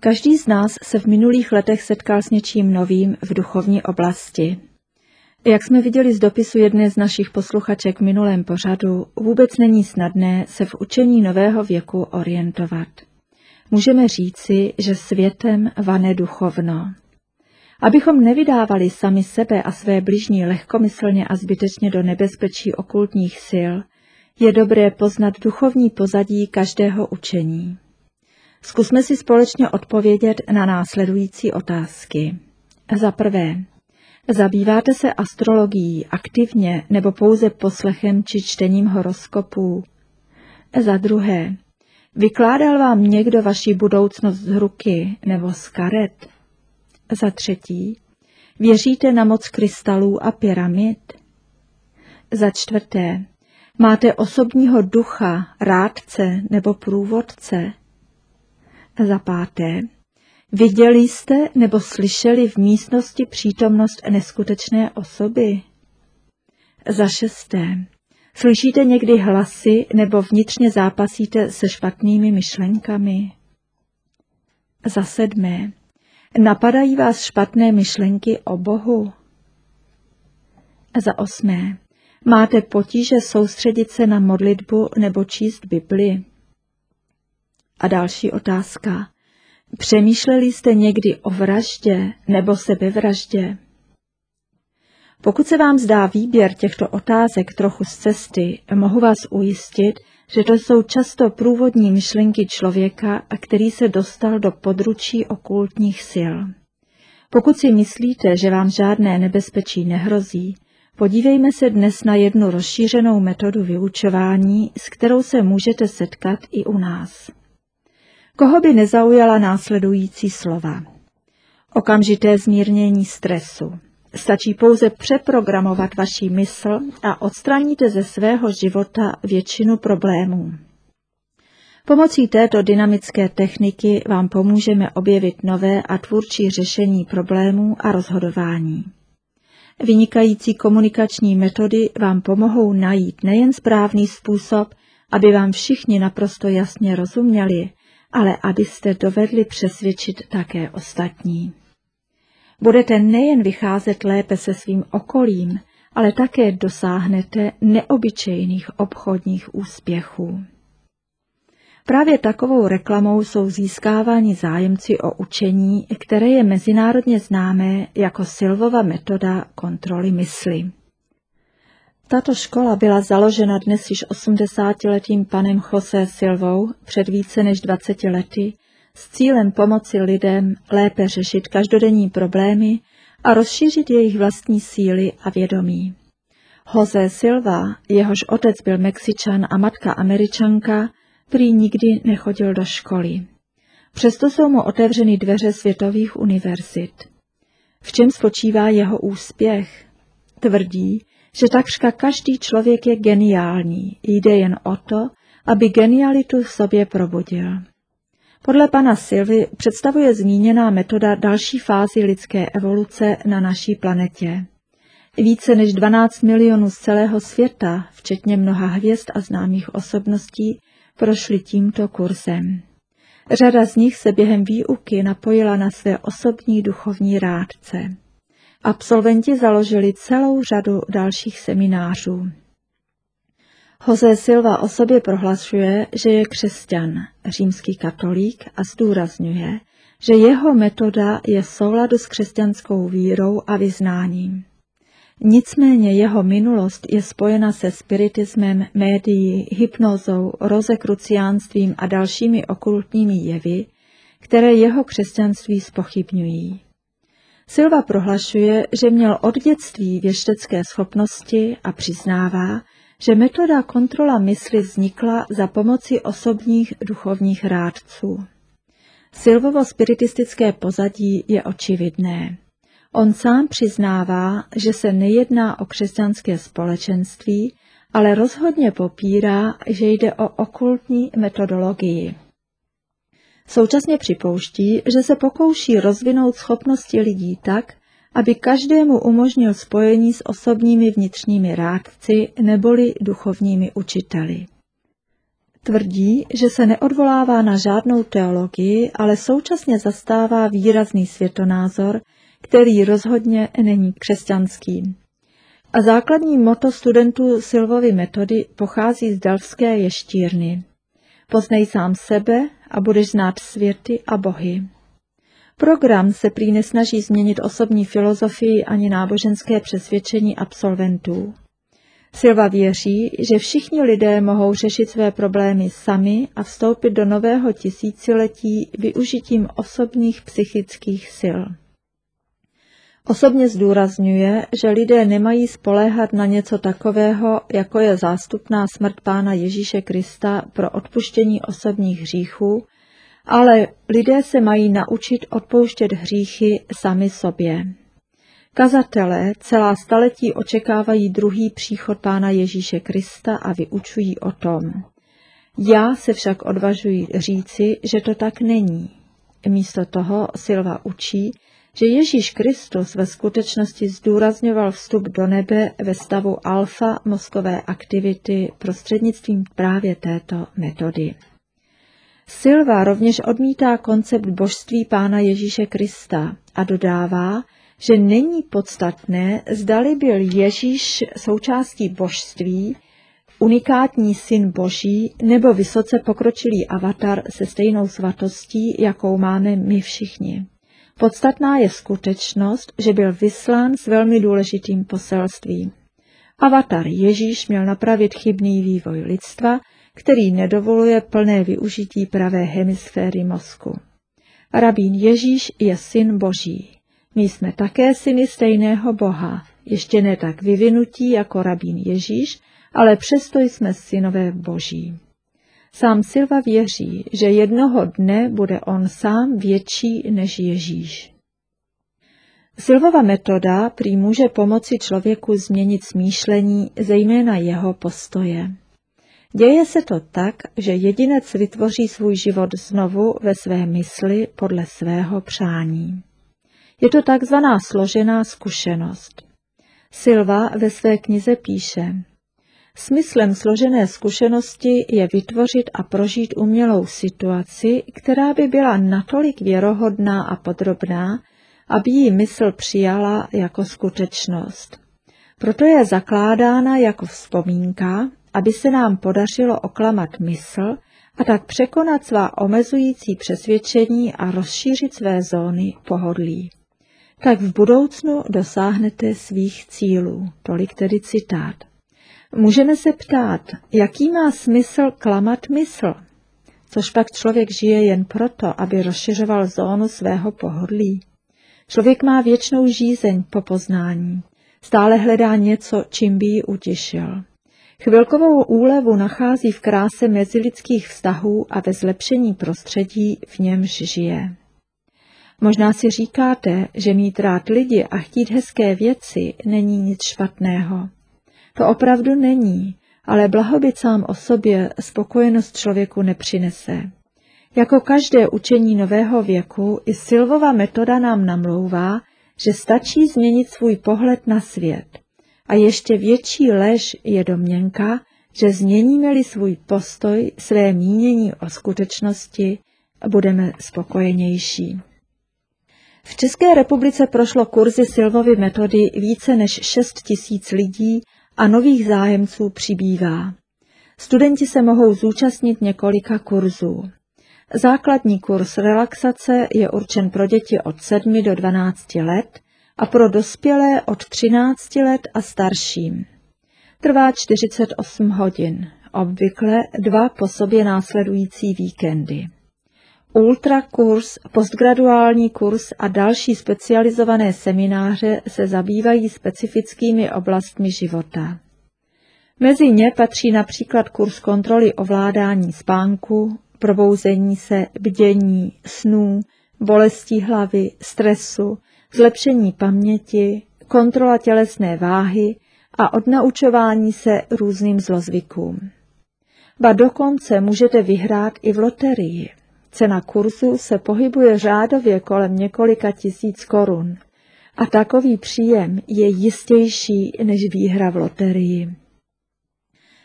Každý z nás se v minulých letech setkal s něčím novým v duchovní oblasti. Jak jsme viděli z dopisu jedné z našich posluchaček v minulém pořadu, vůbec není snadné se v učení nového věku orientovat. Můžeme říci, že světem vane duchovno. Abychom nevydávali sami sebe a své bližní lehkomyslně a zbytečně do nebezpečí okultních sil, je dobré poznat duchovní pozadí každého učení. Zkusme si společně odpovědět na následující otázky. Za prvé, zabýváte se astrologií aktivně nebo pouze poslechem či čtením horoskopů? Za druhé, vykládal vám někdo vaši budoucnost z ruky nebo z karet? Za třetí, věříte na moc krystalů a pyramid? Za čtvrté, máte osobního ducha, rádce nebo průvodce? Za páté, viděli jste nebo slyšeli v místnosti přítomnost neskutečné osoby? Za šesté, slyšíte někdy hlasy nebo vnitřně zápasíte se špatnými myšlenkami? Za sedmé, napadají vás špatné myšlenky o Bohu? Za osmé, máte potíže soustředit se na modlitbu nebo číst Bibli? A další otázka. Přemýšleli jste někdy o vraždě nebo sebevraždě? Pokud se vám zdá výběr těchto otázek trochu z cesty, mohu vás ujistit, že to jsou často průvodní myšlenky člověka, který se dostal do područí okultních sil. Pokud si myslíte, že vám žádné nebezpečí nehrozí, podívejme se dnes na jednu rozšířenou metodu vyučování, s kterou se můžete setkat i u nás. Koho by nezaujala následující slova? Okamžité zmírnění stresu. Stačí pouze přeprogramovat vaši mysl a odstraníte ze svého života většinu problémů. Pomocí této dynamické techniky vám pomůžeme objevit nové a tvůrčí řešení problémů a rozhodování. Vynikající komunikační metody vám pomohou najít nejen správný způsob, aby vám všichni naprosto jasně rozuměli, ale abyste dovedli přesvědčit také ostatní. Budete nejen vycházet lépe se svým okolím, ale také dosáhnete neobyčejných obchodních úspěchů. Právě takovou reklamou jsou získáváni zájemci o učení, které je mezinárodně známé jako Silvova metoda kontroly mysli. Tato škola byla založena dnes již 80letým panem José Silvou před více než 20 lety s cílem pomoci lidem lépe řešit každodenní problémy a rozšířit jejich vlastní síly a vědomí. José Silva, jehož otec byl Mexičan a matka Američanka, prý nikdy nechodil do školy. Přesto jsou mu otevřeny dveře světových univerzit. V čem spočívá jeho úspěch? Tvrdí, že takřka každý člověk je geniální, jde jen o to, aby genialitu v sobě probudil. Podle pana Silvy představuje zmíněná metoda další fázi lidské evoluce na naší planetě. Více než 12 milionů z celého světa, včetně mnoha hvězd a známých osobností, prošli tímto kurzem. Řada z nich se během výuky napojila na své osobní duchovní rádce. Absolventi založili celou řadu dalších seminářů. José Silva o sobě prohlašuje, že je křesťan, římský katolík a zdůrazňuje, že jeho metoda je v souladu s křesťanskou vírou a vyznáním. Nicméně jeho minulost je spojena se spiritismem, médií, hypnózou, rozekruciánstvím a dalšími okultními jevy, které jeho křesťanství zpochybňují. Silva prohlašuje, že měl od dětství věštecké schopnosti a přiznává, že metoda kontrola mysli vznikla za pomoci osobních duchovních rádců. Silvovo spiritistické pozadí je očividné. On sám přiznává, že se nejedná o křesťanské společenství, ale rozhodně popírá, že jde o okultní metodologii. Současně připouští, že se pokouší rozvinout schopnosti lidí tak, aby každému umožnil spojení s osobními vnitřními rádci neboli duchovními učiteli. Tvrdí, že se neodvolává na žádnou teologii, ale současně zastává výrazný světonázor, který rozhodně není křesťanský. A základní motto studentů Silvovy metody pochází z Delftské ještírny. Poznej sám sebe a budeš znát světy a bohy. Program se prý nesnaží změnit osobní filozofii ani náboženské přesvědčení absolventů. Silva věří, že všichni lidé mohou řešit své problémy sami a vstoupit do nového tisíciletí využitím osobních psychických sil. Osobně zdůrazňuje, že lidé nemají spoléhat na něco takového, jako je zástupná smrt Pána Ježíše Krista pro odpuštění osobních hříchů, ale lidé se mají naučit odpouštět hříchy sami sobě. Kazatelé celá staletí očekávají druhý příchod Pána Ježíše Krista a vyučují o tom. Já se však odvažuji říci, že to tak není. Místo toho Silva učí, že Ježíš Kristus ve skutečnosti zdůrazňoval vstup do nebe ve stavu alfa mozkové aktivity prostřednictvím právě této metody. Silva rovněž odmítá koncept božství Pána Ježíše Krista a dodává, že není podstatné, zdali byl Ježíš součástí božství, unikátní syn Boží nebo vysoce pokročilý avatar se stejnou svatostí, jakou máme my všichni. Podstatná je skutečnost, že byl vyslán s velmi důležitým poselstvím. Avatar Ježíš měl napravit chybný vývoj lidstva, který nedovoluje plné využití pravé hemisféry mozku. Rabín Ježíš je syn Boží. My jsme také syny stejného Boha, ještě ne tak vyvinutí jako rabín Ježíš, ale přesto jsme synové Boží. Sám Silva věří, že jednoho dne bude on sám větší než Ježíš. Silvova metoda prý může pomoci člověku změnit smýšlení, zejména jeho postoje. Děje se to tak, že jedinec vytvoří svůj život znovu ve své mysli podle svého přání. Je to takzvaná složená zkušenost. Silva ve své knize píše: smyslem složené zkušenosti je vytvořit a prožít umělou situaci, která by byla natolik věrohodná a podrobná, aby ji mysl přijala jako skutečnost. Proto je zakládána jako vzpomínka, aby se nám podařilo oklamat mysl a tak překonat svá omezující přesvědčení a rozšířit své zóny pohodlí. Tak v budoucnu dosáhnete svých cílů. Tolik tedy citát. Můžeme se ptát, jaký má smysl klamat mysl? Což pak člověk žije jen proto, aby rozšiřoval zónu svého pohodlí. Člověk má věčnou žízeň po poznání. Stále hledá něco, čím by ji utěšil. Chvilkovou úlevu nachází v kráse mezilidských vztahů a ve zlepšení prostředí, v němž žije. Možná si říkáte, že mít rád lidi a chtít hezké věci není nic špatného. To opravdu není, ale blahobyt sám o sobě spokojenost člověku nepřinese. Jako každé učení nového věku, i Silvova metoda nám namlouvá, že stačí změnit svůj pohled na svět. A ještě větší lež je domněnka, že změníme-li svůj postoj, své mínění o skutečnosti, budeme spokojenější. V České republice prošlo kurzy Silvovy metody více než 6 000 lidí a nových zájemců přibývá. Studenti se mohou zúčastnit několika kurzů. Základní kurz relaxace je určen pro děti od 7 do 12 let a pro dospělé od 13 let a starším. Trvá 48 hodin, obvykle 2 po sobě následující víkendy. Ultrakurs, postgraduální kurz a další specializované semináře se zabývají specifickými oblastmi života. Mezi ně patří například kurz kontroly ovládání spánku, probouzení se, bdění, snů, bolesti hlavy, stresu, zlepšení paměti, kontrola tělesné váhy a odnaučování se různým zlozvykům. Ba dokonce můžete vyhrát i v loterii. Cena kurzu se pohybuje řádově kolem několika tisíc korun a takový příjem je jistější než výhra v loterii.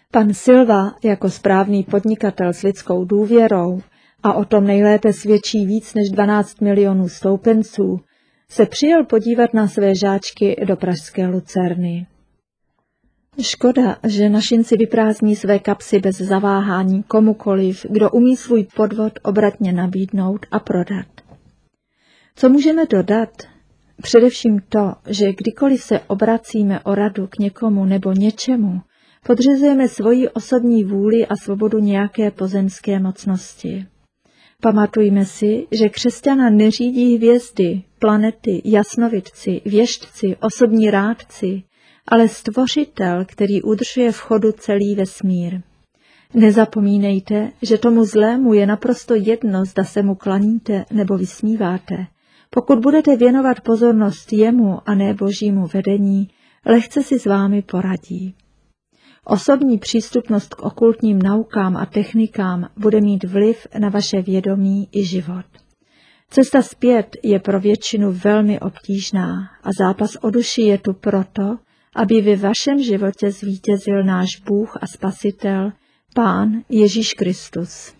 Pan Silva jako správný podnikatel s lidskou důvěrou, a o tom nejlépe svědčí víc než 12 milionů stoupenců, se přijel podívat na své žáčky do pražské Lucerny. Škoda, že našinci vyprázdní své kapsy bez zaváhání komukoliv, kdo umí svůj podvod obratně nabídnout a prodat. Co můžeme dodat? Především to, že kdykoliv se obracíme o radu k někomu nebo něčemu, podřizujeme svoji osobní vůli a svobodu nějaké pozemské mocnosti. Pamatujme si, že křesťana neřídí hvězdy, planety, jasnovidci, věštci, osobní rádci, ale Stvořitel, který udržuje v chodu celý vesmír. Nezapomínejte, že tomu zlému je naprosto jedno, zda se mu klaníte nebo vysmíváte. Pokud budete věnovat pozornost jemu a ne božímu vedení, lehce si s vámi poradí. Osobní přístupnost k okultním naukám a technikám bude mít vliv na vaše vědomí i život. Cesta zpět je pro většinu velmi obtížná a zápas o duši je tu proto, aby ve vašem životě zvítězil náš Bůh a Spasitel, Pán Ježíš Kristus.